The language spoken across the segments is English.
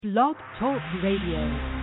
Blog Talk Radio.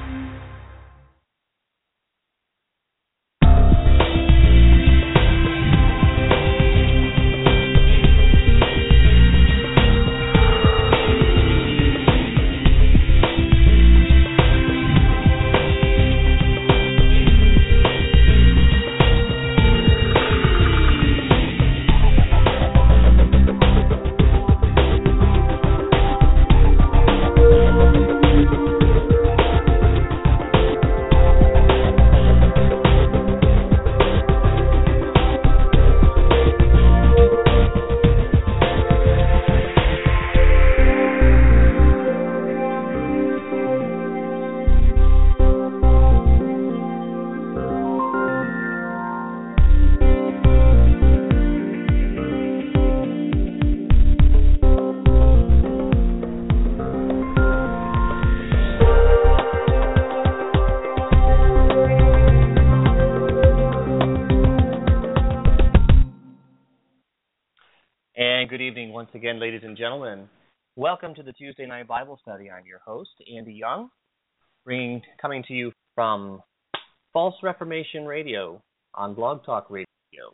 And good evening once again, ladies and gentlemen. Welcome to the Tuesday Night Bible Study. I'm your host, Andy Young, coming to you from False Reformation Radio on Blog Talk Radio.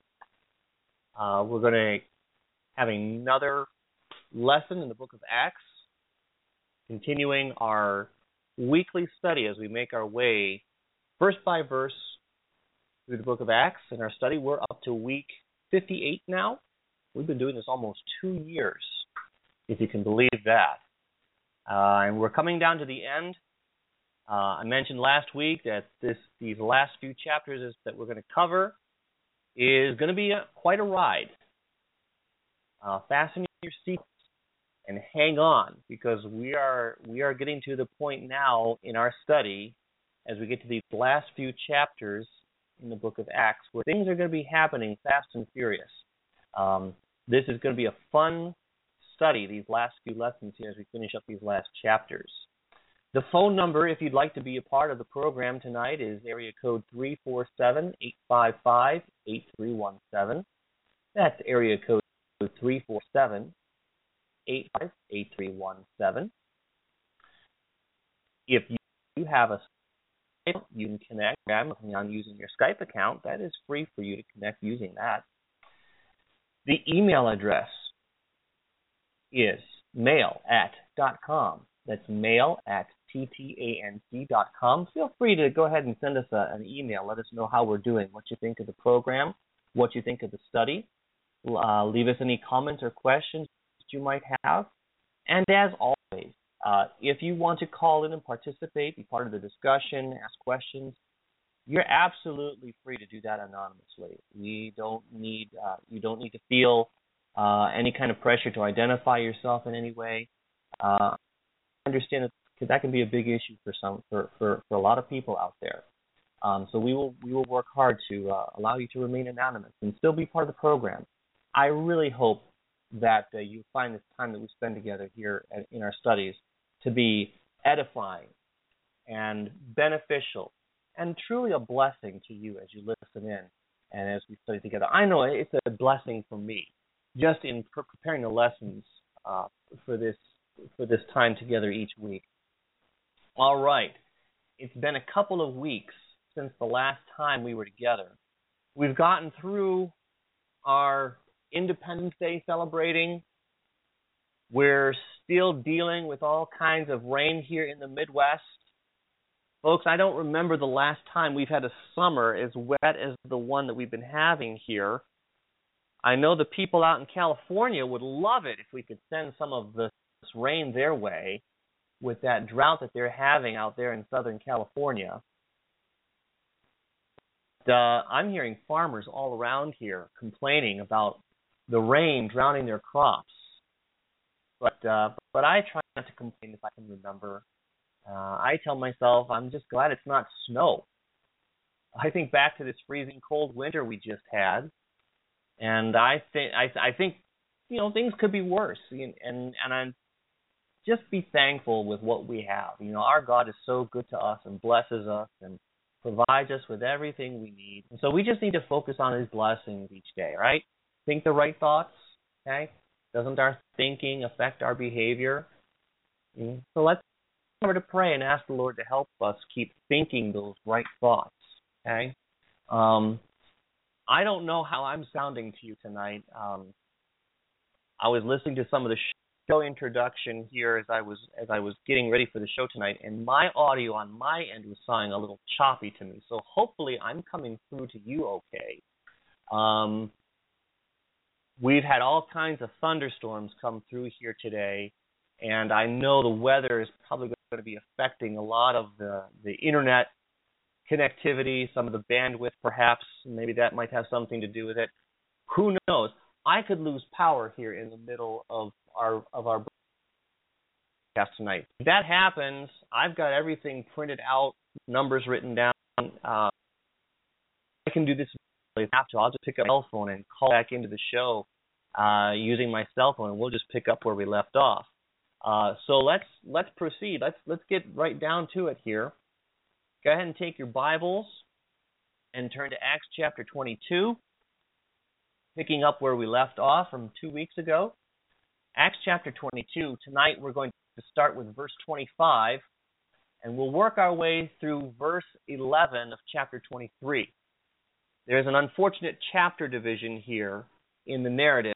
We're going to have another lesson in the book of Acts, continuing our weekly study as we make our way verse by verse through the book of Acts. In our study, we're up to week 58 now. We've been doing this almost 2 years, if you can believe that. And we're coming down to the end. I mentioned last week that these last few chapters that we're going to cover is going to be quite a ride. Fasten your seats and hang on, because we are getting to the point now in our study as we get to these last few chapters in the book of Acts where things are going to be happening fast and furious. This is going to be a fun study, these last few lessons here as we finish up these last chapters. The phone number, if you'd like to be a part of the program tonight, is area code 347-855-8317. That's area code 347-855-8317. If you have a Skype, you can connect on using your Skype account. That is free for you to connect using that. The email address is mail@.com. That's mail@ttanc.com. Feel free to go ahead and send us an email. Let us know how we're doing, what you think of the program, what you think of the study. Leave us any comments or questions that you might have. And as always, if you want to call in and participate, be part of the discussion, ask questions, you're absolutely free to do that anonymously. You don't need to feel any kind of pressure to identify yourself in any way. I understand that can be a big issue for a lot of people out there. So we will work hard to allow you to remain anonymous and still be part of the program. I really hope that you find this time that we spend together here in our studies to be edifying and beneficial and truly a blessing to you as you listen in and as we study together. I know it's a blessing for me, just in preparing the lessons for this time together each week. All right. It's been a couple of weeks since the last time we were together. We've gotten through our Independence Day celebrating. We're still dealing with all kinds of rain here in the Midwest. Folks, I don't remember the last time we've had a summer as wet as the one that we've been having here. I know the people out in California would love it if we could send some of this rain their way with that drought that they're having out there in Southern California. I'm hearing farmers all around here complaining about the rain drowning their crops. But I try not to complain if I can remember. I tell myself I'm just glad it's not snow. I think back to this freezing cold winter we just had, and I think things could be worse. And I'm just be thankful with what we have. Our God is so good to us and blesses us and provides us with everything we need. And so we just need to focus on His blessings each day, right? Think the right thoughts, okay? Doesn't our thinking affect our behavior? So let's remember to pray and ask the Lord to help us keep thinking those right thoughts. Okay. I don't know how I'm sounding to you tonight. I was listening to some of the show introduction here as I was getting ready for the show tonight, and my audio on my end was sounding a little choppy to me. So hopefully I'm coming through to you okay. We've had all kinds of thunderstorms come through here today, and I know the weather is probably going to be affecting a lot of the internet connectivity, some of the bandwidth perhaps. Maybe that might have something to do with it. Who knows? I could lose power here in the middle of our broadcast tonight. If that happens, I've got everything printed out, numbers written down. I can do this if I have to. I'll just pick up my cell phone and call back into the show using my cell phone, and we'll just pick up where we left off. So let's proceed. Let's get right down to it here. Go ahead and take your Bibles and turn to Acts chapter 22, picking up where we left off from 2 weeks ago. Acts chapter 22. Tonight we're going to start with verse 25, and we'll work our way through verse 11 of chapter 23. There's an unfortunate chapter division here in the narrative,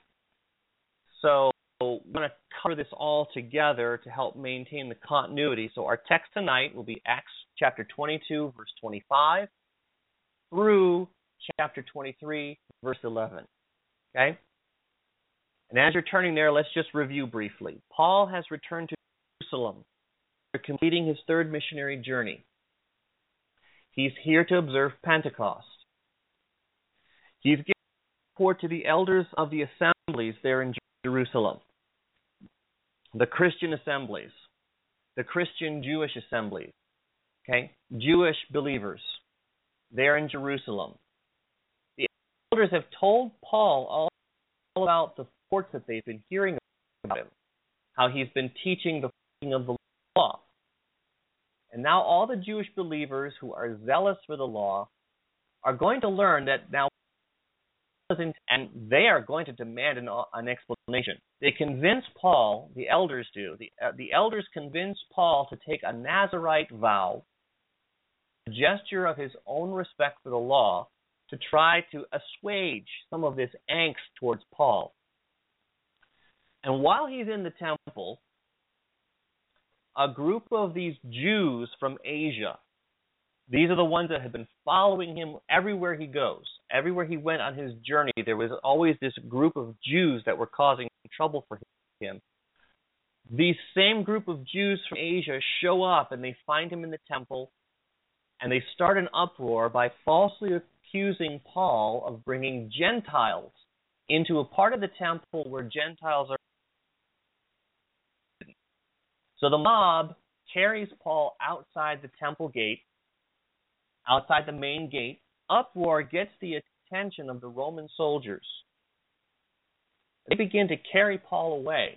so we're going to cover this all together to help maintain the continuity. So our text tonight will be Acts chapter 22, verse 25, through chapter 23, verse 11. Okay? And as you're turning there, let's just review briefly. Paul has returned to Jerusalem after completing his third missionary journey. He's here to observe Pentecost. He's given report to the elders of the assemblies there in Jerusalem, the Christian assemblies, the Christian Jewish assemblies, okay, Jewish believers there in Jerusalem. The elders have told Paul all about the reports that they've been hearing about him, how he's been teaching the teaching of the law. And now all the Jewish believers who are zealous for the law are going to learn that now, and they are going to demand an explanation. They convince Paul, the elders do, the elders convince Paul to take a Nazirite vow, a gesture of his own respect for the law, to try to assuage some of this angst towards Paul. And while he's in the temple, a group of these Jews from Asia, these are the ones that have been following him everywhere he goes. Everywhere he went on his journey, there was always this group of Jews that were causing trouble for him. These same group of Jews from Asia show up and they find him in the temple, and they start an uproar by falsely accusing Paul of bringing Gentiles into a part of the temple where Gentiles are. So the mob carries Paul outside the temple gate, outside the main gate. Uproar gets the attention of the Roman soldiers. They begin to carry Paul away.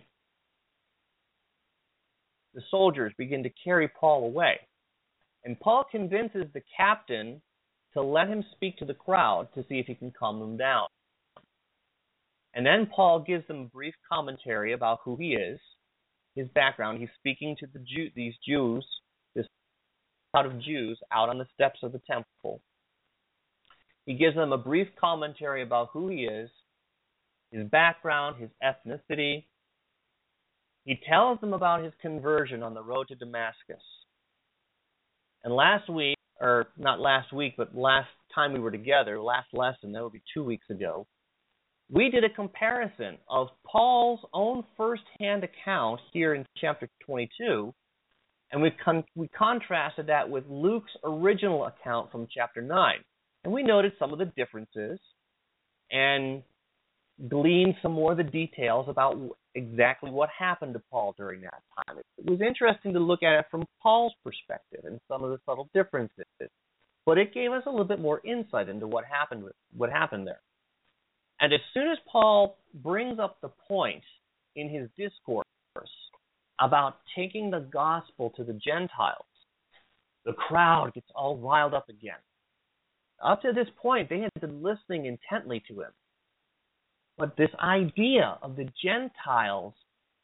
The soldiers begin to carry Paul away. And Paul convinces the captain to let him speak to the crowd to see if he can calm them down. And then Paul gives them a brief commentary about who he is, his background. He's speaking to these Jews, this crowd of Jews out on the steps of the temple. He gives them a brief commentary about who he is, his background, his ethnicity. He tells them about his conversion on the road to Damascus. And last week, or not last week, but last time we were together, last lesson, that would be 2 weeks ago, we did a comparison of Paul's own first-hand account here in chapter 22, and we contrasted that with Luke's original account from chapter 9. And we noted some of the differences and gleaned some more of the details about exactly what happened to Paul during that time. It was interesting to look at it from Paul's perspective and some of the subtle differences, but it gave us a little bit more insight into what happened there. And as soon as Paul brings up the point in his discourse about taking the gospel to the Gentiles, the crowd gets all riled up again. Up to this point, they had been listening intently to him. But this idea of the Gentiles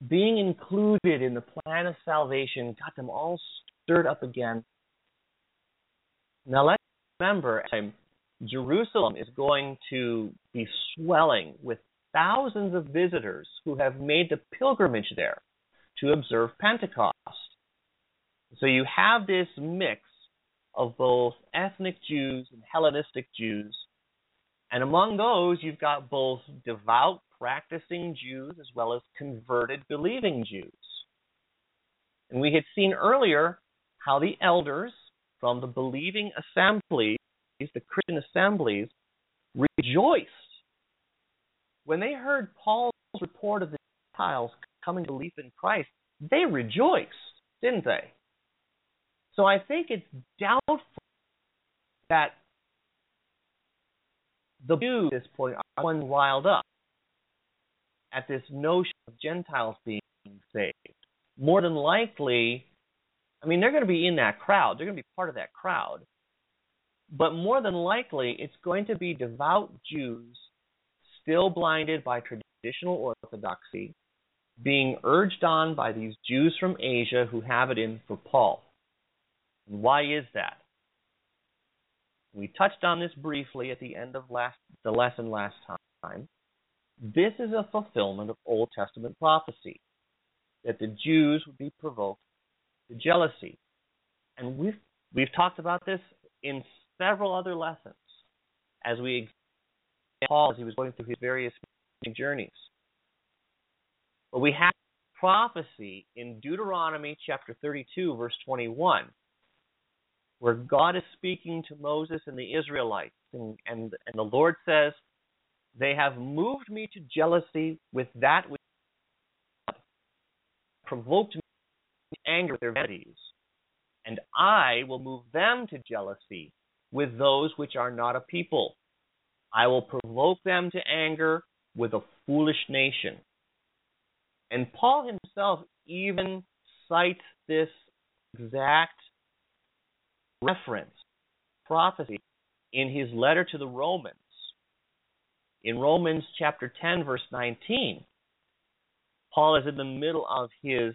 being included in the plan of salvation got them all stirred up again. Now let's remember, Jerusalem is going to be swelling with thousands of visitors who have made the pilgrimage there to observe Pentecost. So you have this mix of both ethnic Jews and Hellenistic Jews. And among those, you've got both devout, practicing Jews as well as converted, believing Jews. And we had seen earlier how the elders from the believing assemblies, the Christian assemblies, rejoiced when they heard Paul's report of the Gentiles coming to belief in Christ. They rejoiced, didn't they? So I think it's doubtful that the Jews at this point are one riled up at this notion of Gentiles being saved. More than likely, I mean, they're going to be in that crowd. They're going to be part of that crowd. But more than likely, it's going to be devout Jews still blinded by traditional orthodoxy, being urged on by these Jews from Asia who have it in for Paul. And why is that? We touched on this briefly at the end of the lesson last time. This is a fulfillment of Old Testament prophecy, that the Jews would be provoked to jealousy. And we've talked about this in several other lessons as we examined Paul as he was going through his various journeys. But we have prophecy in Deuteronomy chapter 32, verse 21, where God is speaking to Moses and the Israelites, and the Lord says, "They have moved me to jealousy with that which provoked me to anger with their vanities, and I will move them to jealousy with those which are not a people. I will provoke them to anger with a foolish nation." And Paul himself even cites this exact reference, prophecy, in his letter to the Romans. In Romans chapter 10, verse 19, Paul is in the middle of his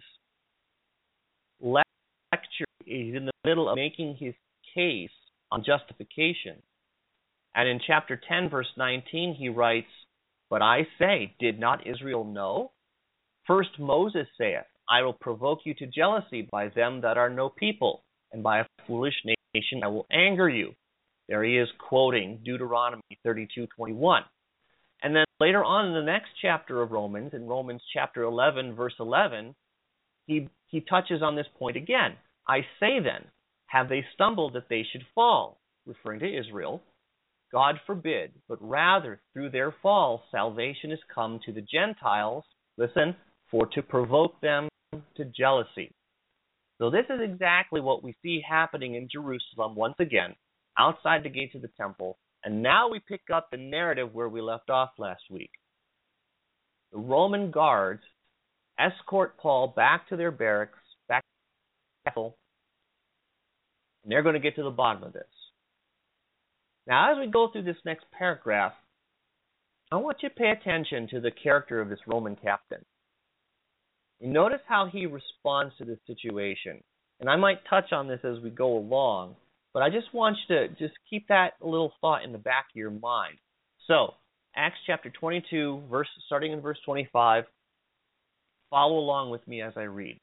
lecture. He's in the middle of making his case on justification. And in chapter 10, verse 19, he writes, "But I say, did not Israel know? First Moses saith, I will provoke you to jealousy by them that are no people, and by a foolish nation I will anger you." There he is quoting Deuteronomy 32:21. And then later on in the next chapter of Romans, in Romans chapter 11, verse 11, he touches on this point again. "I say then, have they stumbled that they should fall?" Referring to Israel. "God forbid, but rather through their fall salvation is come to the Gentiles," listen, "for to provoke them to jealousy." So this is exactly what we see happening in Jerusalem once again, outside the gates of the temple. And now we pick up the narrative where we left off last week. The Roman guards escort Paul back to their barracks, back to the castle, and they're going to get to the bottom of this. Now, as we go through this next paragraph, I want you to pay attention to the character of this Roman captain. You notice how he responds to this situation. And I might touch on this as we go along, but I just want you to just keep that little thought in the back of your mind. So, Acts chapter 22, starting in verse 25, follow along with me as I read.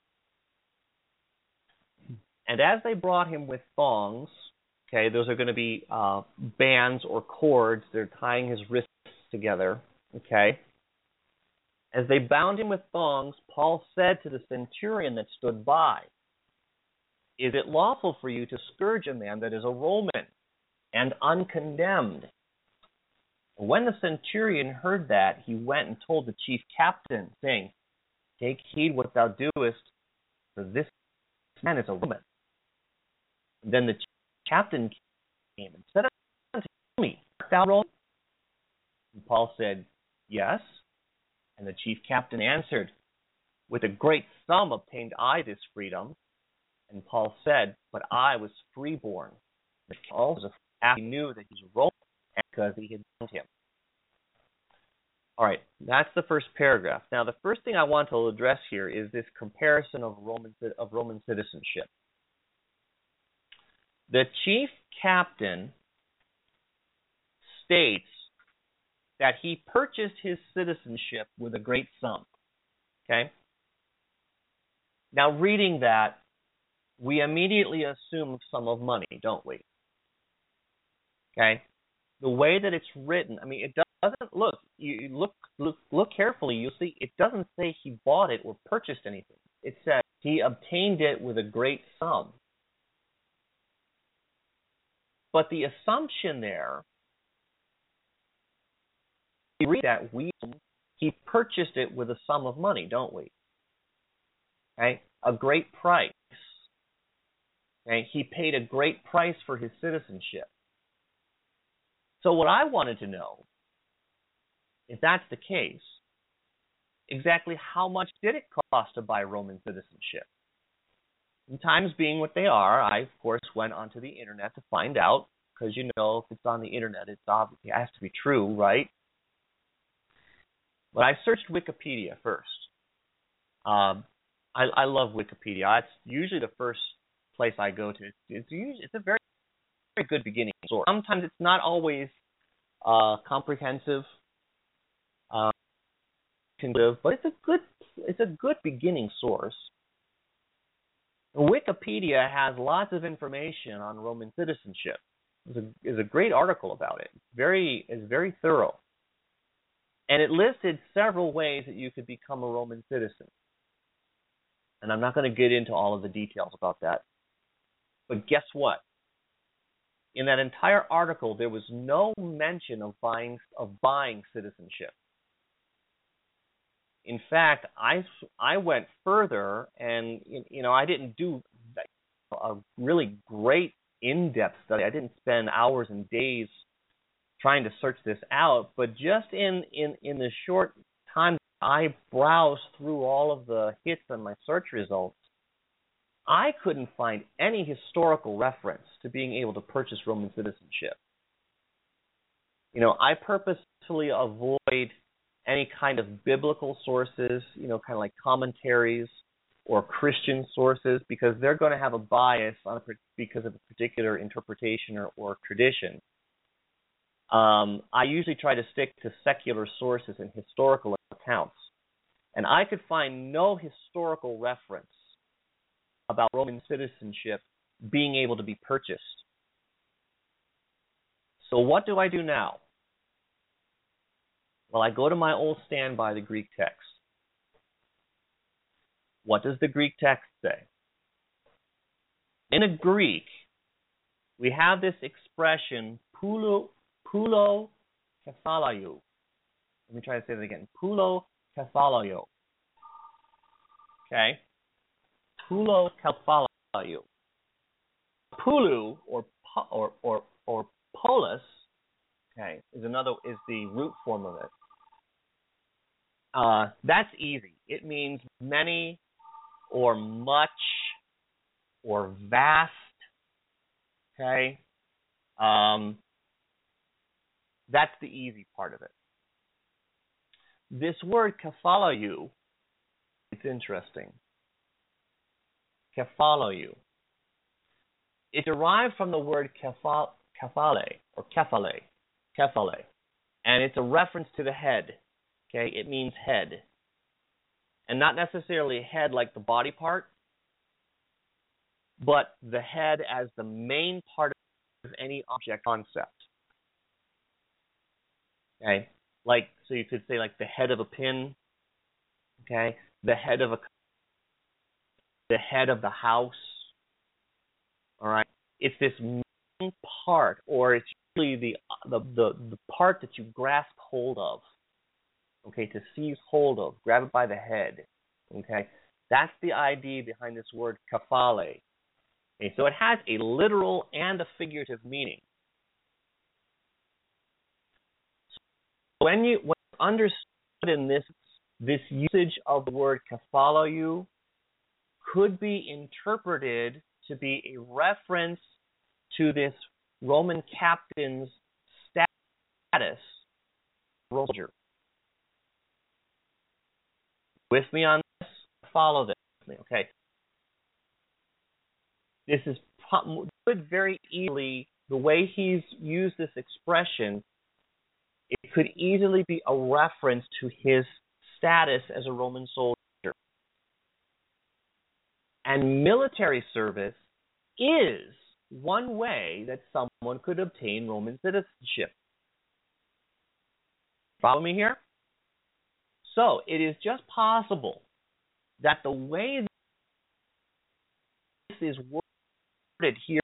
"And as they brought him with thongs," okay, those are going to be bands or cords, they're tying his wrists together, okay. "As they bound him with thongs, Paul said to the centurion that stood by, Is it lawful for you to scourge a man that is a Roman and uncondemned?" When the centurion heard that, he went and told the chief captain, saying, "Take heed what thou doest, for this man is a Roman." Then the captain came and said unto me, "Art thou Roman?" And Paul said, "Yes." And the chief captain answered, "With a great sum obtained I this freedom." And Paul said, "But I was freeborn." Also, after he knew that he was a Roman because he had bound him. All right, that's the first paragraph. Now, the first thing I want to address here is this comparison of Roman citizenship. The chief captain states that he purchased his citizenship with a great sum. Okay? Now, reading that, we immediately assume sum of money, don't we? Okay? The way that it's written, I mean, it doesn't look. You look carefully. You'll see it doesn't say he bought it or purchased anything. It says he obtained it with a great sum. But the assumption there, we read that he purchased it with a sum of money, don't we? Okay, a great price. Okay, he paid a great price for his citizenship. So what I wanted to know, if that's the case, exactly how much did it cost to buy Roman citizenship? And times being what they are, I, of course, went onto the internet to find out, because, you know, if it's on the internet, it has to be true, right? But I searched Wikipedia first. I love Wikipedia. It's usually the first place I go to. It's a very, very good beginning source. Sometimes it's not always comprehensive, but it's a good beginning source. Wikipedia has lots of information on Roman citizenship. There's a great article about it. It's very thorough. And it listed several ways that you could become a Roman citizen. And I'm not going to get into all of the details about that. But guess what? In that entire article, there was no mention of buying citizenship. In fact, I went further, and I didn't do a really great in-depth study. I didn't spend hours and days trying to search this out, but just in the short time I browsed through all of the hits on my search results, I couldn't find any historical reference to being able to purchase Roman citizenship. I purposefully avoid any kind of biblical sources, kind of like commentaries or Christian sources, because they're going to have a bias because of a particular interpretation or tradition. I usually try to stick to secular sources and historical accounts. And I could find no historical reference about Roman citizenship being able to be purchased. So what do I do now? Well, I go to my old standby, the Greek text. What does the Greek text say? In a Greek, we have this expression, poulo kephalaio. Let me try to say that again. Poulo kephalaio. Okay? Poulo kephalaio. Poulou or polis, okay, is the root form of it. That's easy. It means many or much or vast. Okay? That's the easy part of it. This word kephalaio, it's interesting. Kephalaio. It derived from the word kephale, and it's a reference to the head. Okay, it means head, and not necessarily head like the body part, but the head as the main part of any object concept. Okay, so you could say like the head of a pin. Okay, the head of the house. All right, it's this main part, or it's usually the part that you grasp hold of. Okay, to seize hold of, grab it by the head. Okay, that's the idea behind this word kephale. Okay, so it has a literal and a figurative meaning. So when you understood in this usage of the word kephalaio could be interpreted to be a reference to this Roman captain's status, soldier. with me on this? Follow this with me, okay? This is good very easily. The way he's used this expression, it could easily be a reference to his status as a Roman soldier. And military service is one way that someone could obtain Roman citizenship. Follow me here? So it is just possible that the way this is worded here,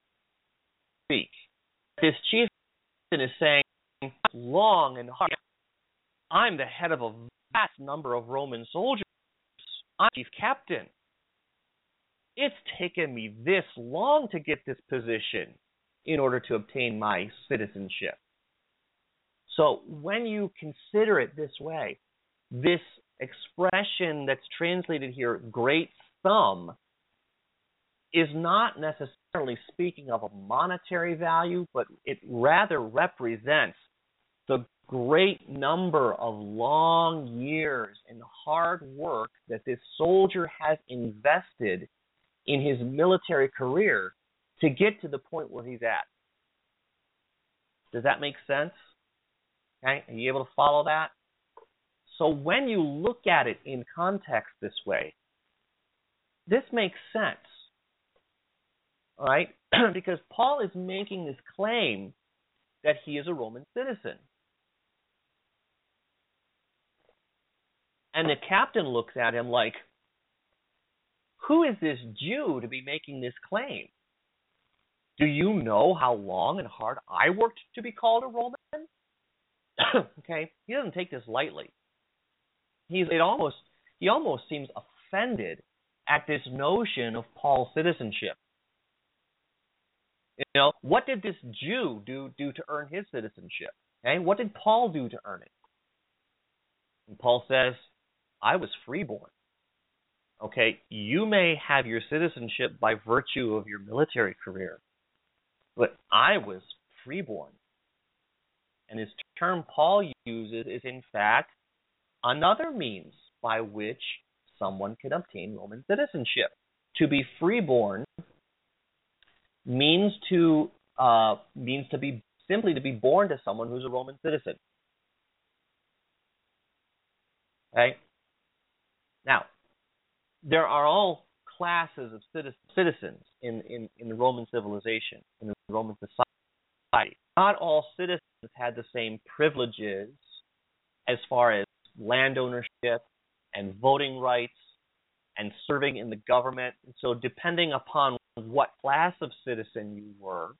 this chieftain is saying, long and hard, I'm the head of a vast number of Roman soldiers. I'm chief captain. It's taken me this long to get this position in order to obtain my citizenship. So when you consider it this way, this expression that's translated here, great sum, is not necessarily speaking of a monetary value, but it rather represents the great number of long years and hard work that this soldier has invested in his military career to get to the point where he's at. Does that make sense? Okay, are you able to follow that? So when you look at it in context this way, this makes sense. All right? Because Paul is making this claim that he is a Roman citizen. And the captain looks at him like, who is this Jew to be making this claim? Do you know how long and hard I worked to be called a Roman? Okay, he doesn't take this lightly. He almost seems offended at this notion of Paul's citizenship. You know, what did this Jew do to earn his citizenship? Okay, what did Paul do to earn it? And Paul says, I was freeborn. Okay, you may have your citizenship by virtue of your military career, but I was freeborn. And his term Paul uses is, in fact, another means by which someone can obtain Roman citizenship. To be freeborn means to be simply to be born to someone who's a Roman citizen. Okay? Now, there are all classes of citizens in the Roman civilization, in the Roman society. Not all citizens had the same privileges as far as land ownership and voting rights and serving in the government. And so depending upon what class of citizen you were,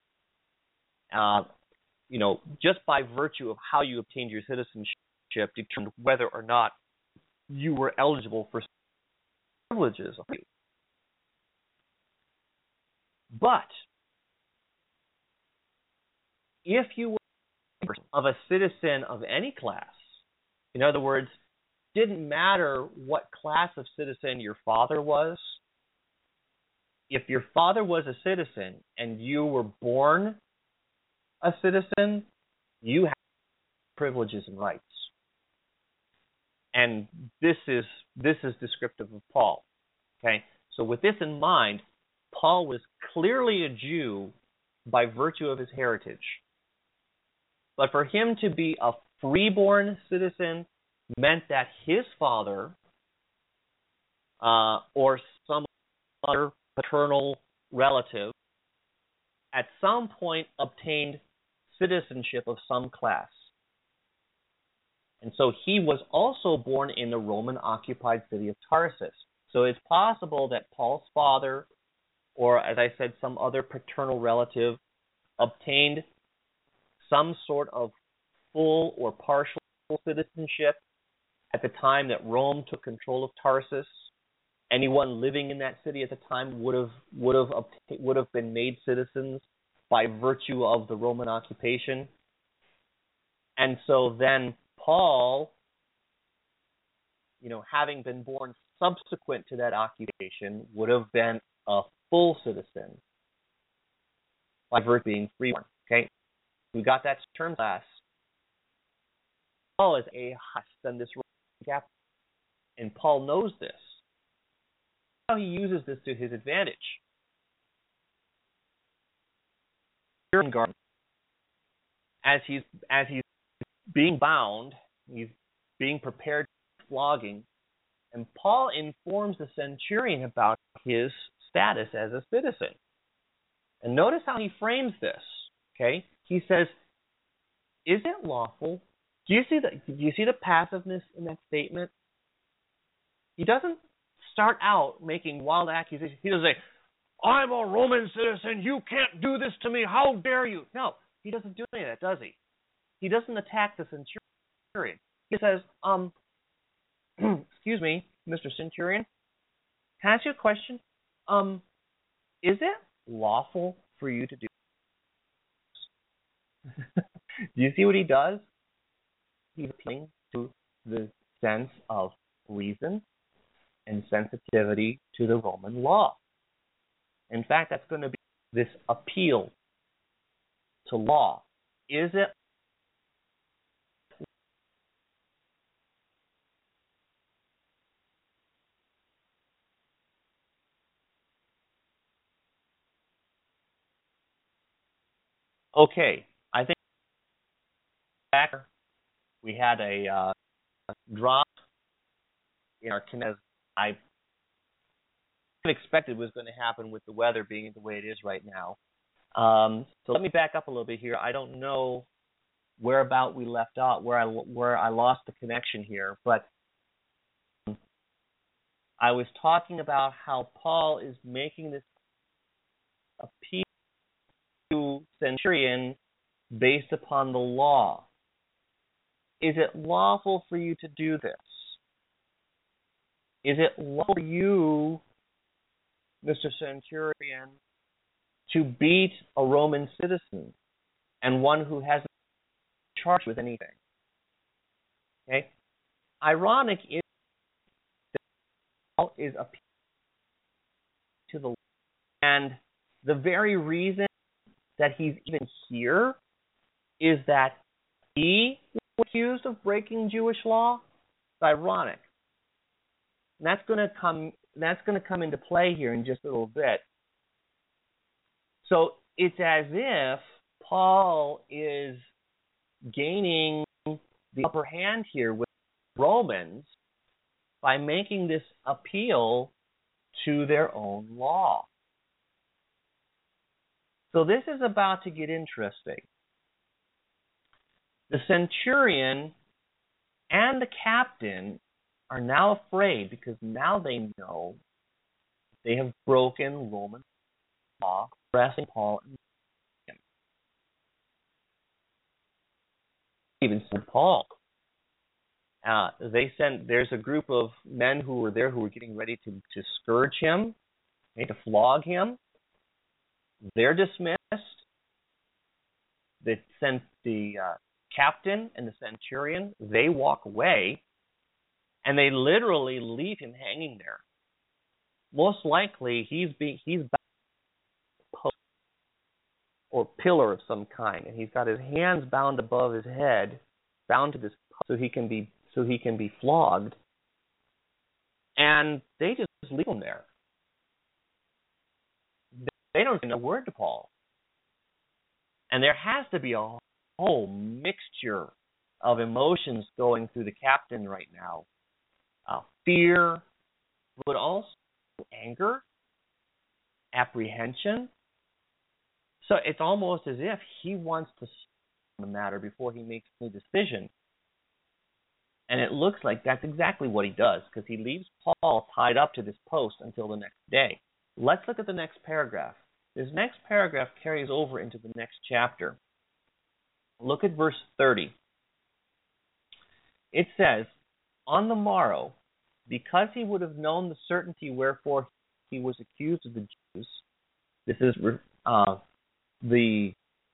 just by virtue of how you obtained your citizenship determined whether or not you were eligible for privileges. But if you were of a citizen of any class, in other words, didn't matter what class of citizen your father was, if your father was a citizen and you were born a citizen, you have privileges and rights. And this is descriptive of Paul. Okay? So with this in mind, Paul was clearly a Jew by virtue of his heritage. But for him to be a freeborn citizen meant that his father or some other paternal relative at some point obtained citizenship of some class. And so he was also born in the Roman-occupied city of Tarsus. So it's possible that Paul's father, or as I said, some other paternal relative, obtained some sort of full or partial citizenship at the time that Rome took control of Tarsus. Anyone living in that city at the time would have been made citizens by virtue of the Roman occupation. And so then Paul, having been born subsequent to that occupation, would have been a full citizen by virtue of being freeborn. Okay, we got that term class. Paul is a hus than this Roman captain, And Paul knows this. How he uses this to his advantage. As he's being bound, he's being prepared for flogging, and Paul informs the centurion about his status as a citizen. And notice how he frames this. Okay, he says, "Is it lawful?" Do you see the passiveness in that statement? He doesn't start out making wild accusations. He doesn't say, "I'm a Roman citizen. You can't do this to me. How dare you?" No, he doesn't do any of that, does he? He doesn't attack the centurion. He says, "Excuse me, Mr. Centurion, can I ask you a question? Is it lawful for you to do this?" Do you see what he does? He's appealing to the sense of reason and sensitivity to the Roman law. In fact, that's going to be this appeal to law. Is it okay? I think back we had a drop in our connection. I expected was going to happen with the weather being the way it is right now. So let me back up a little bit here. I don't know whereabout we left out, where I lost the connection here, but I was talking about how Paul is making this appeal to centurion based upon the law. Is it lawful for you to do this? Is it lawful for you, Mr. Centurion, to beat a Roman citizen and one who hasn't been charged with anything? Okay? Ironic is that Paul is appealing to the law, and the very reason that he's even here is that he was accused of breaking Jewish law. It's ironic. And that's going to come into play here in just a little bit. So it's as if Paul is gaining the upper hand here with Romans by making this appeal to their own law. So this is about to get interesting. The centurion and the captain are now afraid because now they know they have broken Roman law, arresting Paul and him. Even sent Paul. There's a group of men who were there who were getting ready to scourge him, to flog him. They're dismissed. They sent the captain and the centurion. They walk away, and they literally leave him hanging there. Most likely, he's bound to a post or pillar of some kind, and he's got his hands bound above his head, bound to this post, so he can be flogged. And they just leave him there. They don't say a word to Paul. And there has to be a whole mixture of emotions going through the captain right now. Fear, but also anger, apprehension. So it's almost as if he wants to solve the matter before he makes the decision. And it looks like that's exactly what he does, because he leaves Paul tied up to this post until the next day. Let's look at the next paragraph. This next paragraph carries over into the next chapter. Look at verse 30. It says, "On the morrow, because he would have known the certainty wherefore he was accused of the Jews," this is the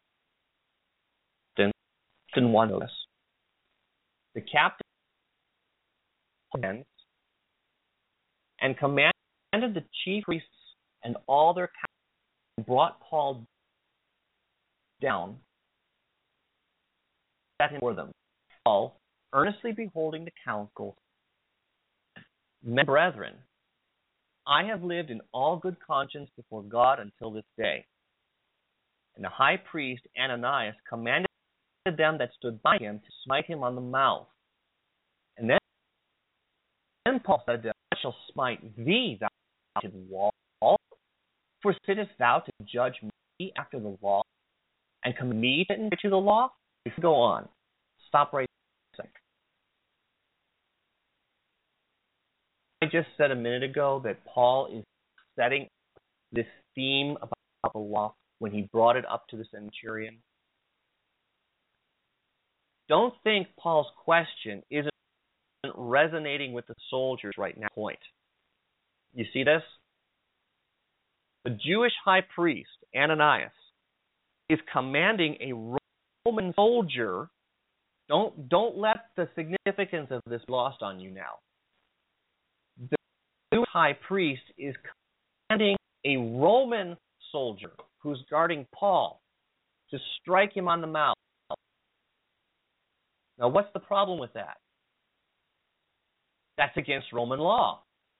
captain and commanded the chief priests and all their council, and brought Paul down, set him before them. Paul, earnestly beholding the council, Men, brethren, I have lived in all good conscience before God until this day. And the high priest Ananias commanded them that stood by him to smite him on the mouth. And then Paul said to him, I shall smite thee, thou mounted wall, for sittest thou to judge me after the law, and command me to the law? Go on. Stop right there. I just said a minute ago that Paul is setting this theme about the law when he brought it up to the centurion. Don't think Paul's question isn't resonating with the soldiers right now. Point. You see this? The Jewish high priest, Ananias, is commanding a Roman soldier. Don't let the significance of this lost on you now. The Jewish high priest is commanding a Roman soldier who's guarding Paul to strike him on the mouth. Now, what's the problem with that? That's against Roman law.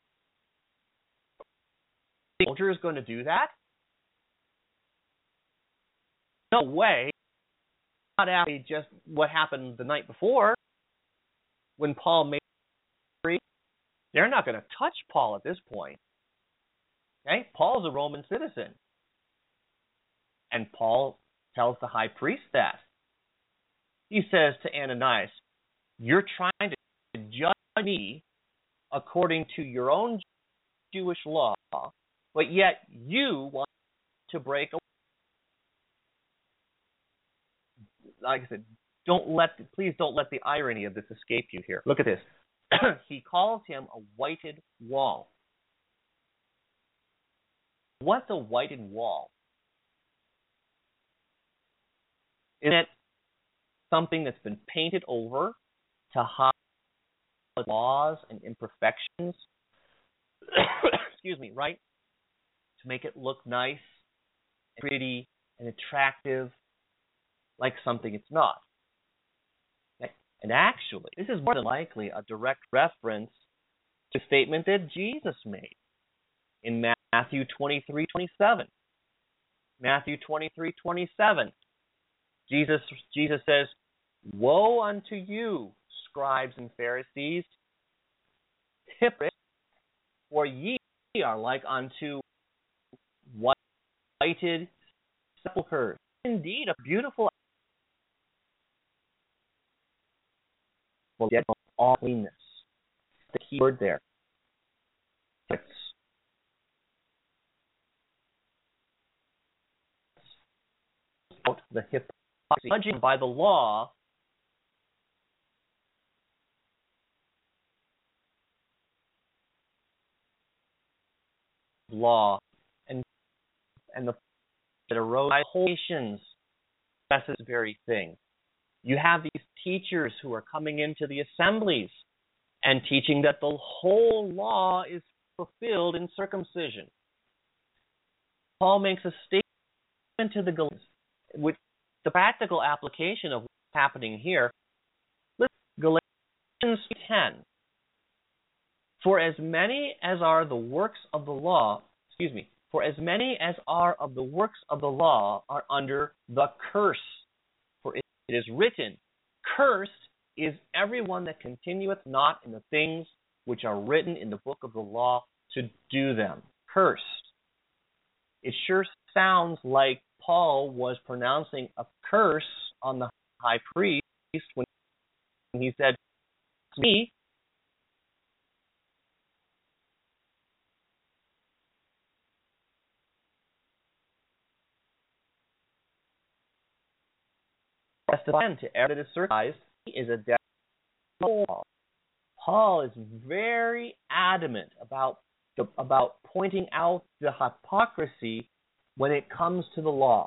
The soldier is going to do that? No way. Not after just what happened the night before when Paul made free. They're not going to touch Paul at this point. Okay? Paul's a Roman citizen. And Paul tells the high priest that. He says to Ananias, you're trying to judge me according to your own Jewish law, but yet you want to break away. Like I said, please don't let the irony of this escape you here. Look at this. He calls him a whited wall. What's a whited wall? Isn't it something that's been painted over to hide flaws and imperfections? Excuse me, right? To make it look nice and pretty and attractive, like something it's not. Okay? And actually, this is more than likely a direct reference to a statement that Jesus made in Matthew 23:27. Matthew 23:27. Jesus says, woe unto you, scribes and Pharisees, hypocrites, for ye are like unto whited sepulchres. Indeed, a beautiful forget all cleanness. The key word there. The hypocrisy judging by the law and the that arose by nations. That's this very thing. You have these teachers who are coming into the assemblies and teaching that the whole law is fulfilled in circumcision. Paul makes a statement to the Galatians, with the practical application of what's happening here. Listen, Galatians 10. For as many as are the works of the law, for as many as are of the works of the law are under the curse. For it is written, cursed is everyone that continueth not in the things which are written in the book of the law to do them. Cursed. It sure sounds like Paul was pronouncing a curse on the high priest when he said, me, to every that is circumcised is a devil. Paul is very adamant about pointing out the hypocrisy when it comes to the law.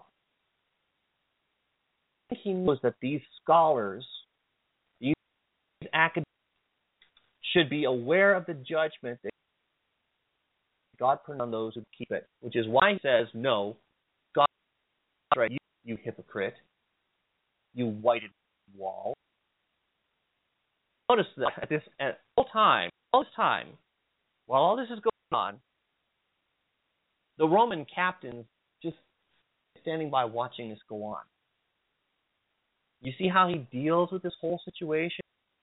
He knows that these scholars, these academics, should be aware of the judgment that God put on those who keep it, which is why he says, no, God, right, you hypocrite, you whited wall. Notice that at all this time, while all this is going on, the Roman captain's just standing by watching this go on. You see how he deals with this whole situation?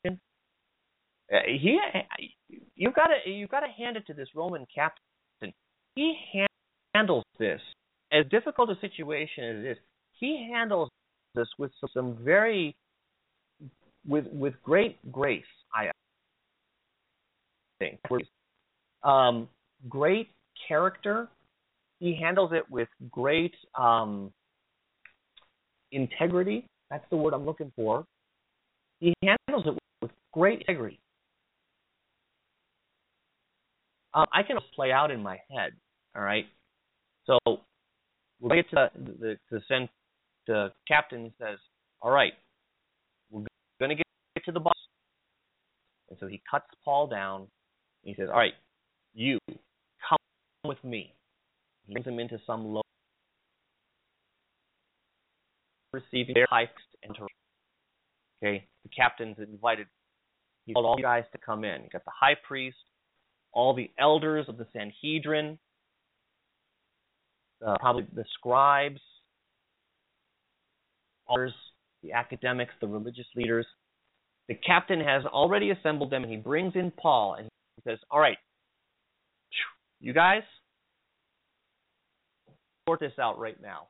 You've got to hand it to this Roman captain. He handles this, as difficult a situation as it is. He handles this with some very with great grace, I think. Great character. He handles it with great integrity. That's the word I'm looking for. He handles it with great integrity. I can play out in my head. All right. So we'll get to the captain says, "All right, we're going to get to the boss." And so he cuts Paul down. And he says, "All right, you come with me." He brings him into some low receiving their hikes and okay. The captain's invited. He called all the guys to come in. He got the high priest, all the elders of the Sanhedrin, probably the scribes, the academics, the religious leaders. The captain has already assembled them, and he brings in Paul, and he says, "All right, you guys, sort this out right now.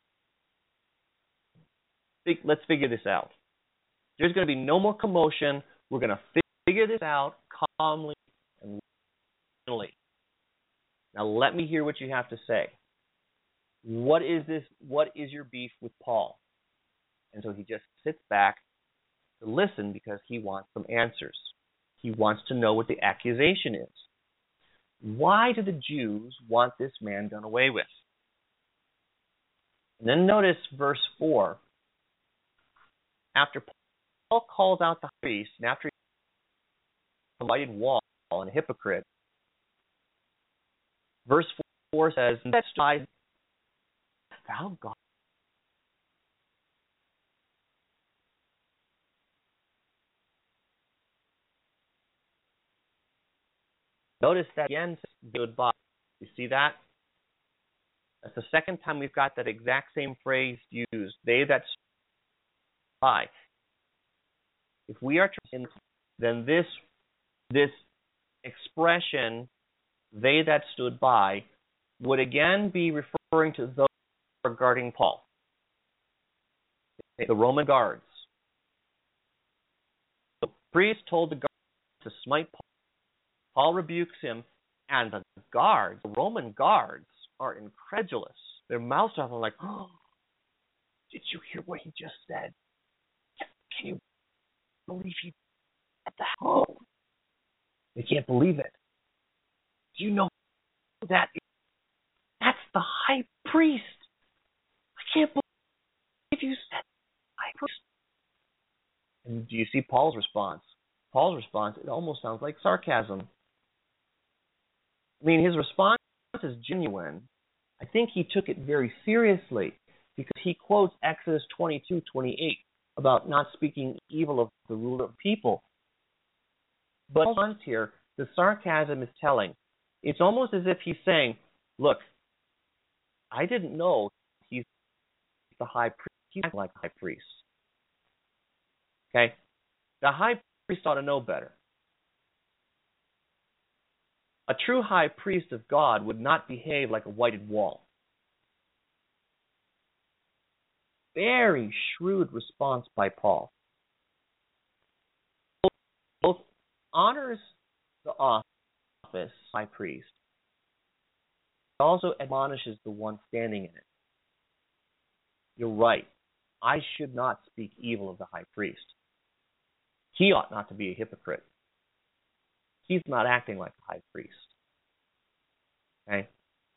Let's figure this out. There's going to be no more commotion. We're going to figure this out calmly and rationally. Now let me hear what you have to say. What is this? What is your beef with Paul?" And so he just sits back to listen because he wants some answers. He wants to know what the accusation is. Why do the Jews want this man done away with? And then notice verse 4. After Paul calls out the priest, and after he lighted wall and a hypocrite, verse 4 says, "Thou God." Notice that again, goodbye. You see that? That's the second time we've got that exact same phrase used. They that stood by. If we are in, then this expression, "they that stood by," would again be referring to those regarding Paul, the Roman guards. The priest told the guards to smite Paul. Paul rebukes him, and the guards, the Roman guards, are incredulous. Their mouths are like, "Oh, did you hear what he just said? Can you believe he at the home?" They can't believe it. Do you know that? That's the high priest. I can't believe you said high priest. And do you see Paul's response? Paul's response, it almost sounds like sarcasm. I mean, his response is genuine. I think he took it very seriously because he quotes Exodus 22:28 about not speaking evil of the ruler of people. But here, the sarcasm is telling. It's almost as if he's saying, "Look, I didn't know he's the high priest. He's like a high priest." Okay? The high priest ought to know better. A true high priest of God would not behave like a whited wall. Very shrewd response by Paul. Both honors the office, high priest, but also admonishes the one standing in it. You're right. I should not speak evil of the high priest. He ought not to be a hypocrite. He's not acting like a high priest. Okay?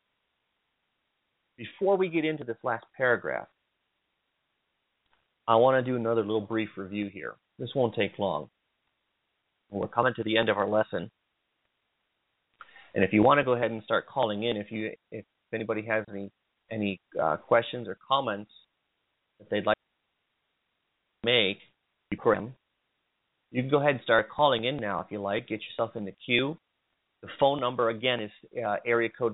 Before we get into this last paragraph, I want to do another little brief review here. This won't take long. We're coming to the end of our lesson. And if you want to go ahead and start calling in, if anybody has any questions or comments that they'd like to make, you can go ahead and start calling in now if you like. Get yourself in the queue. The phone number, again, is area code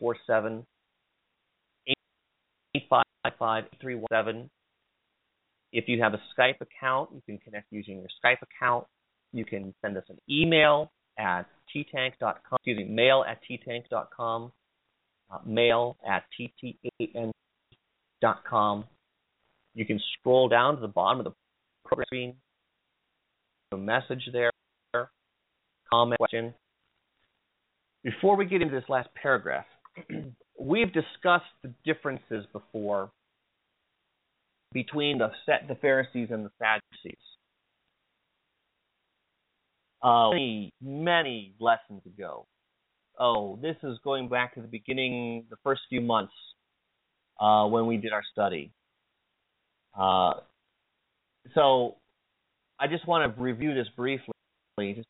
347-855-8317. If you have a Skype account, you can connect using your Skype account. You can send us an email at ttank.com, mail at ttank.com, mail at ttan.com. You can scroll down to the bottom of the program screen, a message there, comment, question. Before we get into this last paragraph, we've discussed the differences before between the Pharisees and the Sadducees. Many lessons ago. This is going back to the beginning, the first few months when we did our study. So I just want to review this briefly, just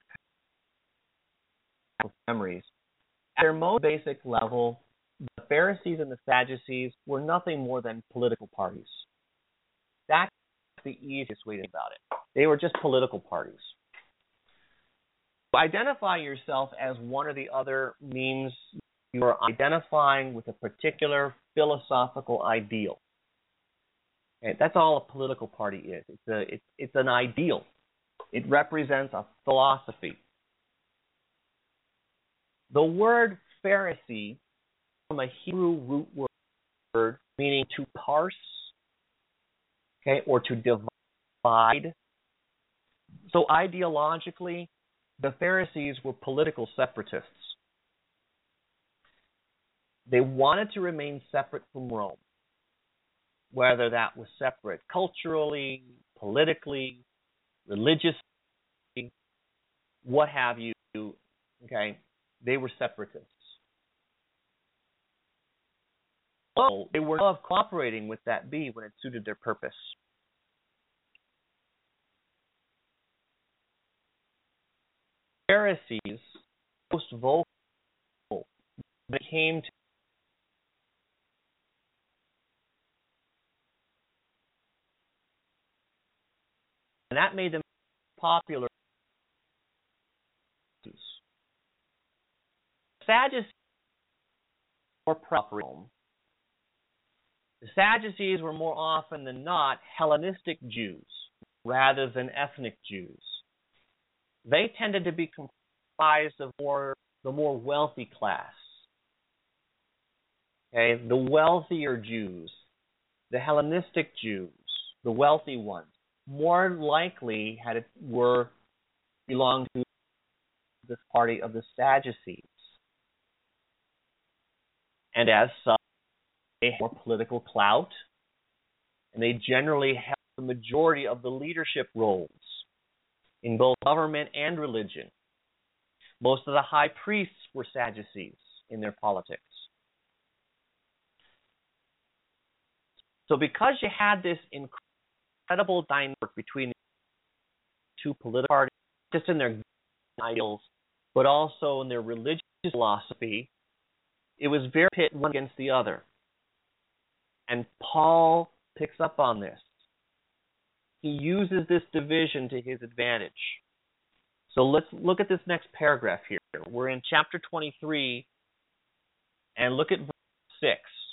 memories. At their most basic level, the Pharisees and the Sadducees were nothing more than political parties. That's the easiest way to think about it. They were just political parties. To identify yourself as one or the other means you are identifying with a particular philosophical ideal. Okay, that's all a political party is. It's an ideal. It represents a philosophy. The word Pharisee from a Hebrew root word meaning to parse, okay, or to divide. So ideologically, the Pharisees were political separatists. They wanted to remain separate from Rome, whether that was separate culturally, politically, religiously, what have you, okay? They were separatists. So they were of cooperating with that bee when it suited their purpose. Pharisees, most vocal, when it came to and that made them popular. Sadducees were proper. The Sadducees were more often than not Hellenistic Jews rather than ethnic Jews. They tended to be comprised of the more wealthy class. Okay, the wealthier Jews, the Hellenistic Jews, the wealthy ones, more likely belonged to this party of the Sadducees. And as such, they had more political clout, and they generally held the majority of the leadership roles in both government and religion. Most of the high priests were Sadducees in their politics. So because you had this incredible dynamic between the two political parties, just in their ideals, but also in their religious philosophy, it was very pit one against the other. And Paul picks up on this. He uses this division to his advantage. So let's look at this next paragraph here. We're in chapter 23, and look at verse 6.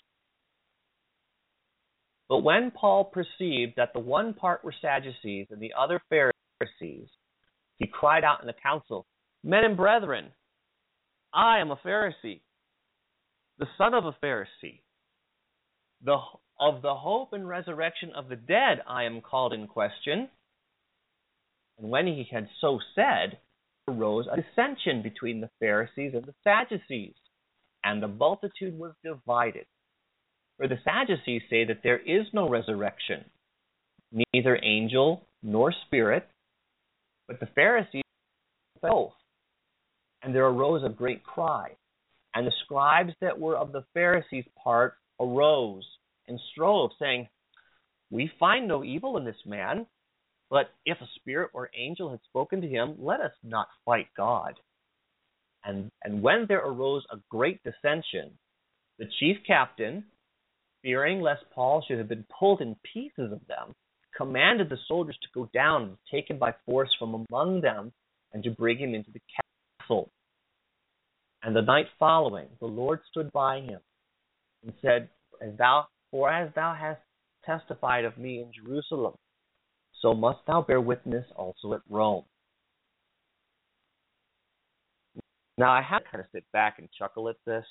But when Paul perceived that the one part were Sadducees and the other Pharisees, he cried out in the council, "Men and brethren, I am a Pharisee, the son of a Pharisee. Of the hope and resurrection of the dead I am called in question." And when he had so said, there arose a dissension between the Pharisees and the Sadducees, and the multitude was divided. For the Sadducees say that there is no resurrection, neither angel nor spirit, but the Pharisees both. And there arose a great cry. And the scribes that were of the Pharisees' part arose and strove, saying, "We find no evil in this man, but if a spirit or angel had spoken to him, let us not fight God." And when there arose a great dissension, the chief captain, fearing lest Paul should have been pulled in pieces of them, commanded the soldiers to go down and take him by force from among them and to bring him into the castle. And the night following, the Lord stood by him and said, as thou hast testified of me in Jerusalem, so must thou bear witness also at Rome. Now, I have to kind of sit back and chuckle at this.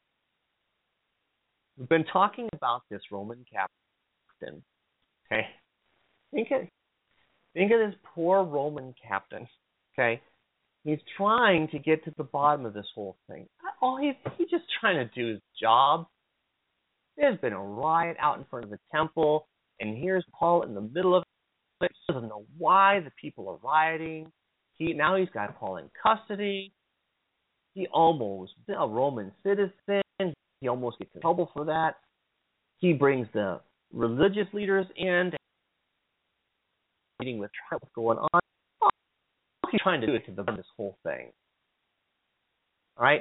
We've been talking about this Roman captain. Okay, think of this poor Roman captain. Okay, he's trying to get to the bottom of this whole thing. All he's just trying to do his job. There's been a riot out in front of the temple, and here's Paul in the middle of it. He doesn't know why the people are rioting. Now he's got Paul in custody. He almost a Roman citizen. He almost gets in trouble for that. He brings the religious leaders in, meeting with what's going on. He's trying to do it to this whole thing. All right?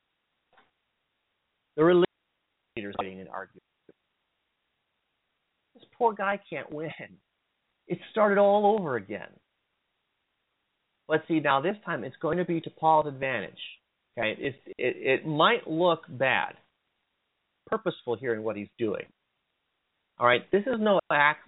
The religious leaders fighting and arguing. This poor guy can't win. It started all over again. But see, now this time it's going to be to Paul's advantage. Okay, it might look bad, purposeful here in what he's doing. All right, this is no act.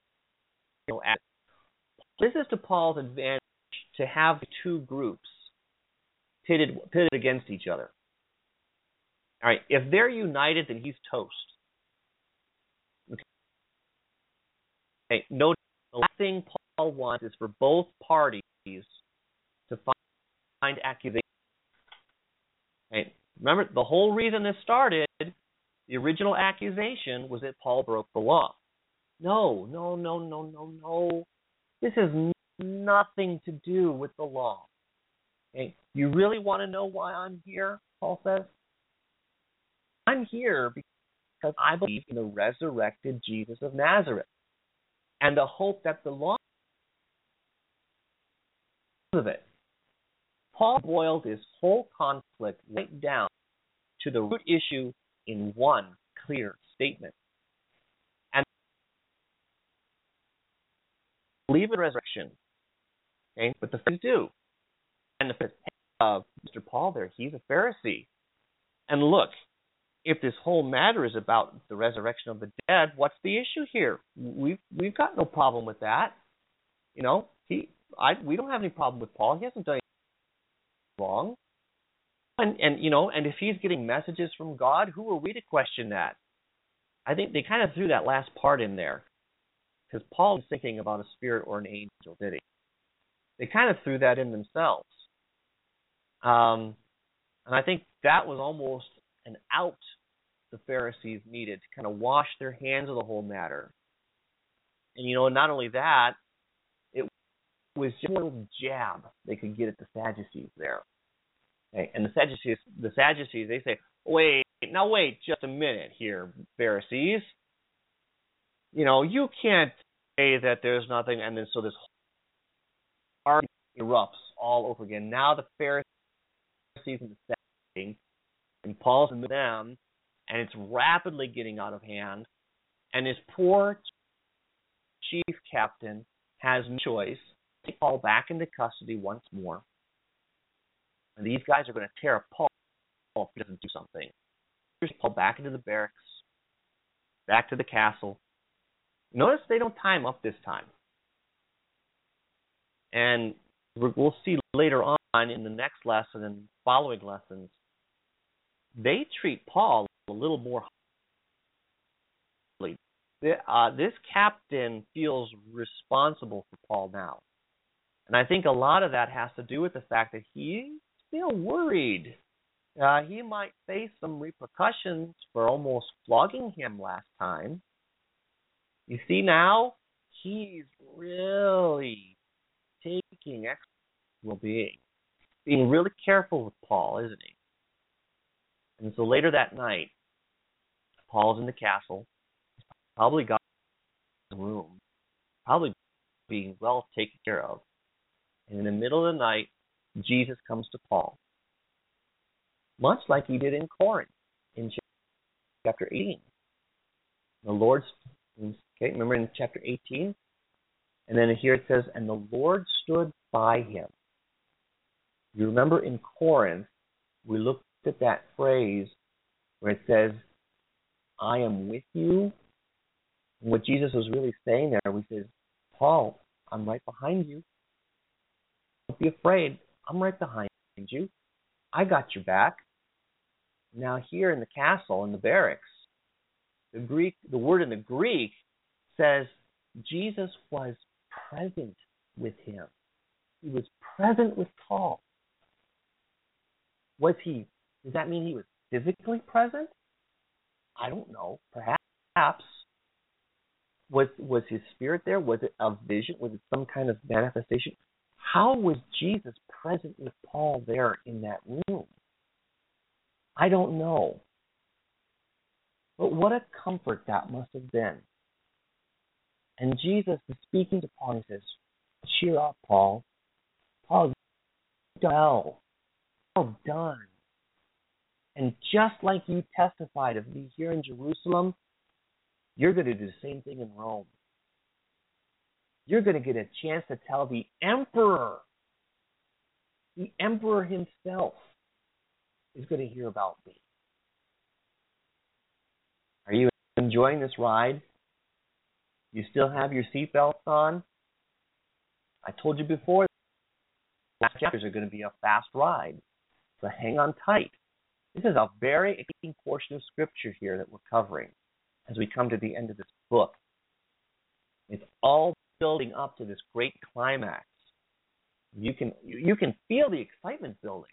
This is to Paul's advantage to have the two groups pitted against each other. All right, if they're united, then he's toast. Okay, notice the last thing Paul wants is for both parties to find accusation. Okay, remember, the whole reason this started, the original accusation was that Paul broke the law. No. This has nothing to do with the law. Okay? You really want to know why I'm here, Paul says? I'm here because I believe in the resurrected Jesus of Nazareth and the hope that the law of it. Paul boiled this whole conflict right down to the root issue in one clear statement. And believe in resurrection. Okay? But the Pharisees do. And the Mr. Paul there, he's a Pharisee. And look, if this whole matter is about the resurrection of the dead, what's the issue here? We've got no problem with that. You know, we don't have any problem with Paul. He hasn't done wrong. And if he's getting messages from God, who are we to question that? I think they kind of threw that last part in there. Because Paul was thinking about a spirit or an angel, did he? They kind of threw that in themselves. And I think that was almost an out the Pharisees needed to kind of wash their hands of the whole matter. And not only that, it was just a little jab they could get at the Sadducees there. Okay? And the Sadducees, they say, wait just a minute here, Pharisees. You can't say that there's nothing, and then so this whole argument erupts all over again. Now the Pharisees and the Sadducees, and Paul's in them, and it's rapidly getting out of hand. And this poor chief captain has no choice to take Paul back into custody once more. And these guys are going to tear up Paul if he doesn't do something. Here's Paul back into the barracks, back to the castle. Notice they don't tie him up this time. And we'll see later on in the next lesson and following lessons, they treat Paul a little more harshly. This captain feels responsible for Paul now. And I think a lot of that has to do with the fact that he's still worried. He might face some repercussions for almost flogging him last time. You see now, he's really taking extra well-being, being really careful with Paul, isn't he? And so later that night, Paul's in the castle. He's probably got his room, probably being well taken care of. And in the middle of the night, Jesus comes to Paul, much like he did in Corinth in chapter 18. The Lord's, remember in chapter 18? And then here it says, and the Lord stood by him. You remember in Corinth, we looked at that phrase where it says, I am with you, what Jesus was really saying there, he says, Paul, I'm right behind you. Don't be afraid. I'm right behind you. I got your back. Now here in the castle, in the barracks, the word in the Greek says Jesus was present with him. He was present with Paul. Does that mean he was physically present? I don't know. Perhaps. Was his spirit there? Was it a vision? Was it some kind of manifestation? How was Jesus present with Paul there in that room? I don't know. But what a comfort that must have been. And Jesus is speaking to Paul and he says, cheer up, Paul. Paul, well done. And just like you testified of me here in Jerusalem, you're going to do the same thing in Rome. You're going to get a chance to tell the emperor himself is going to hear about me. Are you enjoying this ride? You still have your seatbelts on? I told you before, the last chapters are going to be a fast ride. So hang on tight. This is a very exciting portion of Scripture here that we're covering as we come to the end of this book. It's all building up to this great climax. You can feel the excitement building.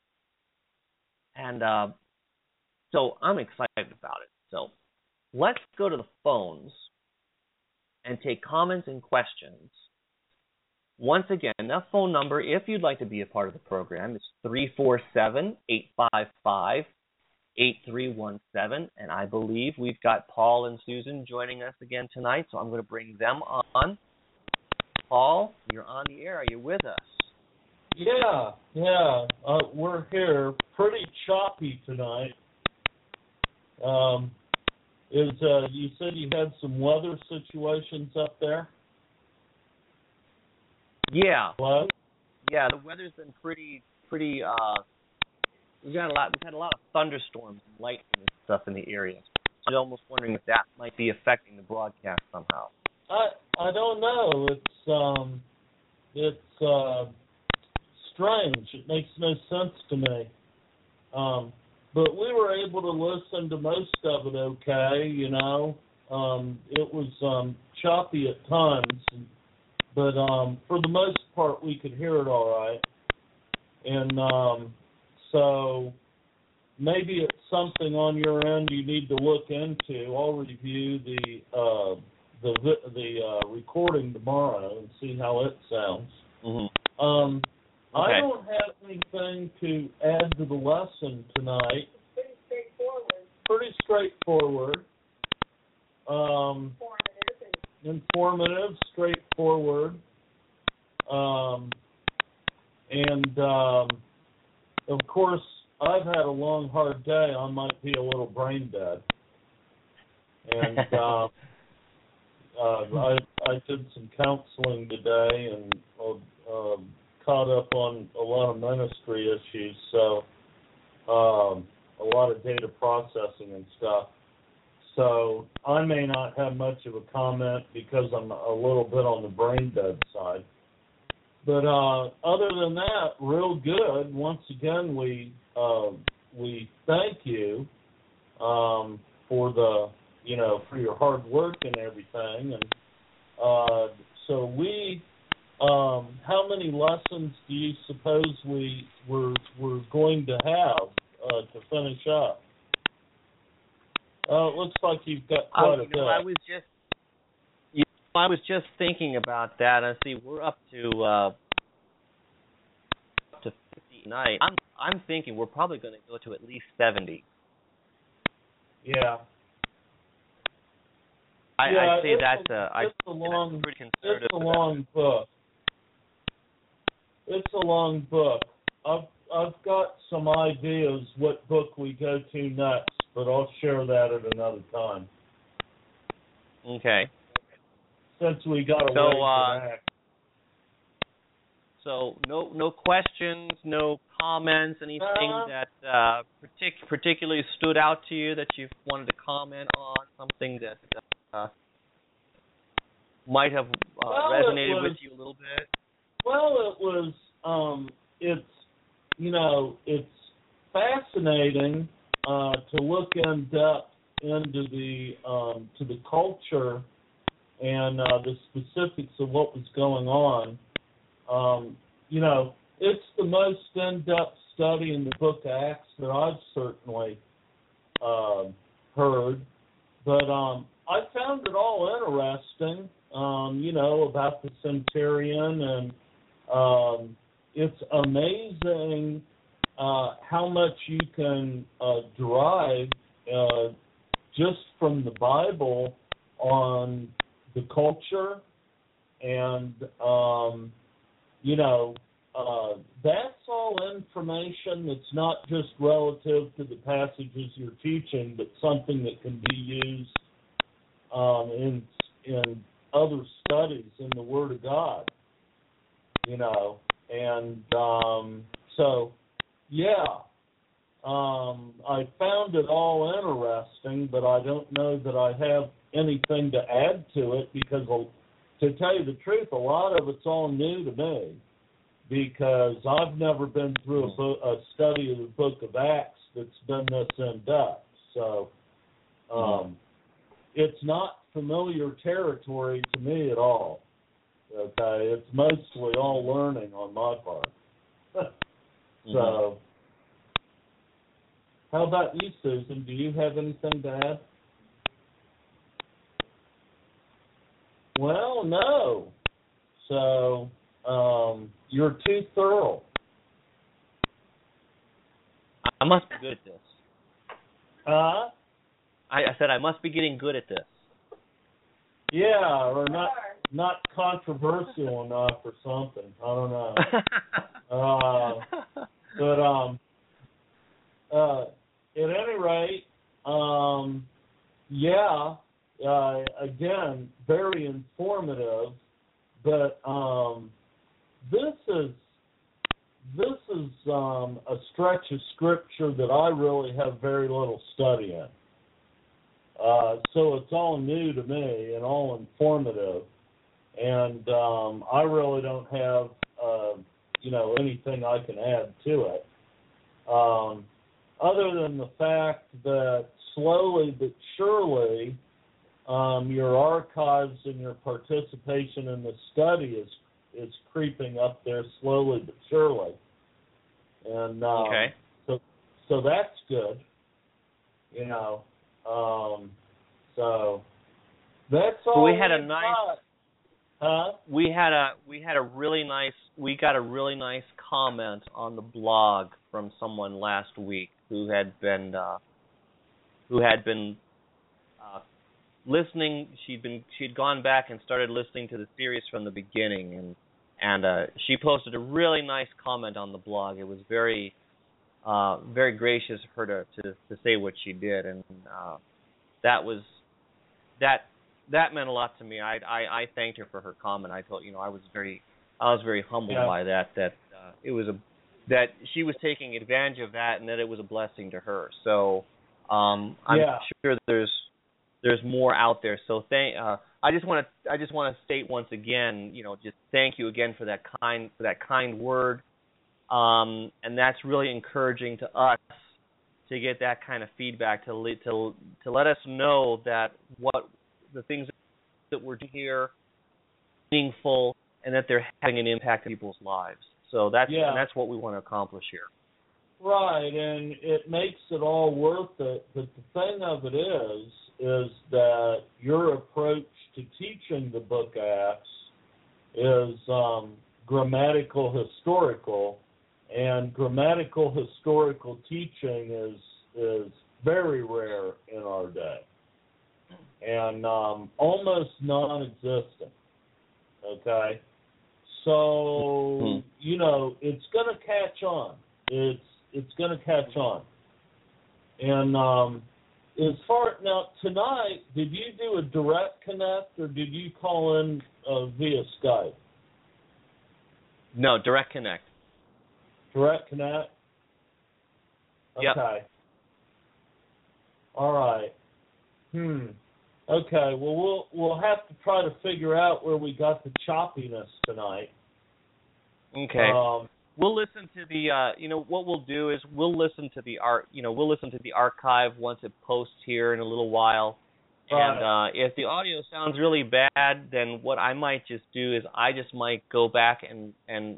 And so I'm excited about it. So let's go to the phones and take comments and questions. Once again, that phone number, if you'd like to be a part of the program, is 347-855-8317. And I believe we've got Paul and Susan joining us again tonight, so I'm going to bring them on. Paul, you're on the air. Are you with us? Yeah. We're here. Pretty choppy tonight. You said you had some weather situations up there? Yeah. Hello? Yeah, the weather's been pretty we've had a lot of thunderstorms and lightning and stuff in the area. I'm almost wondering if that might be affecting the broadcast somehow. I don't know. It's strange. It makes no sense to me. But we were able to listen to most of it okay, you know. It was choppy at times, but for the most part we could hear it all right. And so maybe it's something on your end you need to look into. I'll review the recording tomorrow and see how it sounds. Mm-hmm. Okay. I don't have anything to add to the lesson tonight. Pretty straightforward. Informative, straightforward. And of course, I've had a long, hard day. I might be a little brain dead. And I did some counseling today and caught up on a lot of ministry issues, so a lot of data processing and stuff. So I may not have much of a comment because I'm a little bit on the brain dead side. But other than that, real good. Once again, we thank you for for your hard work and everything. And so we. How many lessons do you suppose we're going to have to finish up? It looks like you've got quite a bit. I was just thinking about that. I see we're up to 50 tonight. I'm thinking we're probably going to go to at least 70. Yeah. I'd say that's pretty conservative. It's a long book. It's a long book. I've got some ideas what book we go to next, but I'll share that at another time. Okay. Since we got away from that. So no questions, no comments, anything that particularly stood out to you that you wanted to comment on, something that might have resonated with you a little bit? Well, it was, it's fascinating to look in depth into to the culture and the specifics of what was going on. It's the most in-depth study in the Book of Acts that I've certainly heard. But I found it all interesting, about the centurion, and it's amazing how much you can derive just from the Bible on the culture, and that's all information that's not just relative to the passages you're teaching, but something that can be used in other studies in the Word of God. I found it all interesting, but I don't know that I have anything to add to it, because, to tell you the truth, a lot of it's all new to me, because I've never been through a study of the Book of Acts that's been this in-depth. So it's not familiar territory to me at all. Okay, it's mostly all learning on my part. So, how about you, Susan? Do you have anything to add? Well, no. So, you're too thorough. I must be good at this. I said I must be getting good at this. Yeah, or not controversial enough or something. I don't know. At any rate, again, very informative. But this is a stretch of scripture that I really have very little study in. So it's all new to me and all informative, and I really don't have anything I can add to it, other than the fact that slowly but surely your archives and your participation in the study is creeping up there slowly but surely, and okay. So that's good, So that's all. We had a nice. Huh? We got a really nice comment on the blog from someone last week who had been listening. She'd gone back and started listening to the series from the beginning, and she posted a really nice comment on the blog. It was very very gracious of her to say what she did, and that meant a lot to me. I thanked her for her comment. I told I was very humbled by that it was that she was taking advantage of that, and that it was a blessing to her. So I'm sure there's more out there. So I just want to state once again, just thank you again for that kind word. And that's really encouraging to us to get that kind of feedback, to let us know that what the things that we're doing here are meaningful, and that they're having an impact on people's lives. So that's what we want to accomplish here. Right, and it makes it all worth it. But the thing of it is that your approach to teaching the Book of Acts is grammatical historical, and grammatical historical teaching is very rare in our day, and almost non-existent. Okay, so it's going to catch on. It's going to catch on. And as far now tonight, did you do a direct connect, or did you call in via Skype? No, direct connect. Direct Connect? Yep. Okay. All right. Okay, well, we'll have to try to figure out where we got the choppiness tonight. Okay. We'll listen to the. What we'll do is we'll listen to the archive once it posts here in a little while. Right. And if the audio sounds really bad, then what I might just do is I just might go back and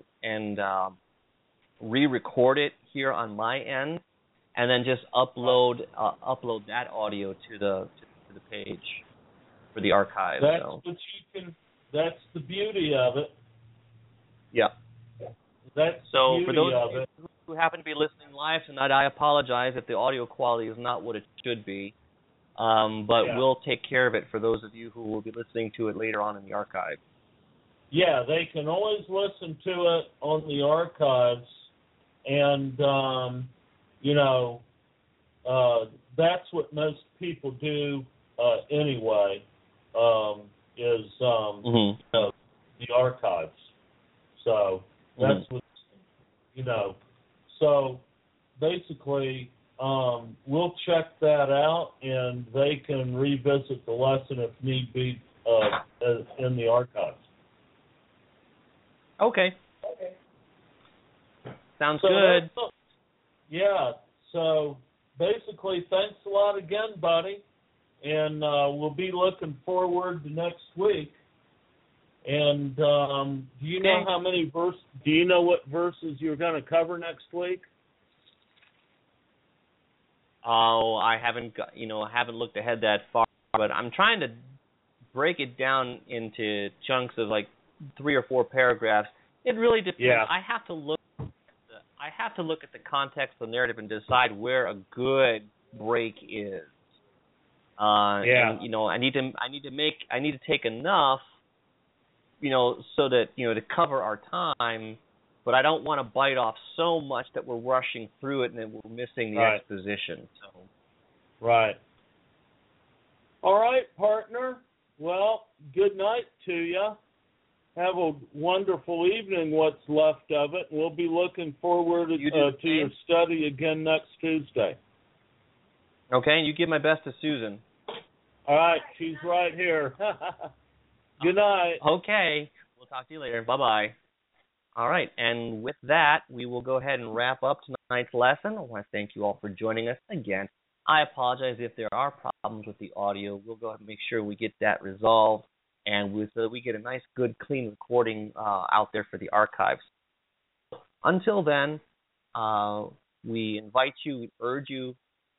re-record it here on my end, and then just upload that audio to the page for the archive. That's the beauty of it. Yeah. That's so the for beauty those of of you it. who happen to be listening live tonight, I apologize if the audio quality is not what it should be. But we'll take care of it for those of you who will be listening to it later on in the archive. Yeah, they can always listen to it on the archives, and that's what most people do anyway. Is the archives. So that's what So basically, we'll check that out, and they can revisit the lesson if need be in the archives. Okay. Sounds good. Yeah. So basically, thanks a lot again, buddy, and we'll be looking forward to next week. And do you know how many verses? Do you know what verses you're going to cover next week? Oh, I haven't looked ahead that far, but I'm trying to break it down into chunks of like 3 or 4 paragraphs. It really depends. Yeah. I have to look at the context of the narrative and decide where a good break is. And, I need to take enough, so that to cover our time, but I don't want to bite off so much that we're rushing through it and then we're missing the exposition. So. Right. All right, partner. Well, good night to you. Have a wonderful evening, what's left of it. We'll be looking forward to your study again next Tuesday. Okay, and you give my best to Susan. All right, she's right here. Good night. Okay, we'll talk to you later. Bye-bye. All right, and with that, we will go ahead and wrap up tonight's lesson. I want to thank you all for joining us again. I apologize if there are problems with the audio. We'll go ahead and make sure we get that resolved, and so that we get a nice, good, clean recording out there for the archives. Until then, we urge you,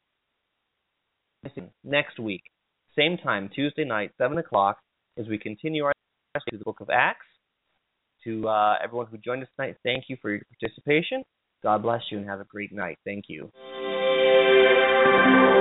next week, same time, Tuesday night, 7 o'clock, as we continue our study through the book of Acts. To everyone who joined us tonight, thank you for your participation. God bless you and have a great night. Thank you.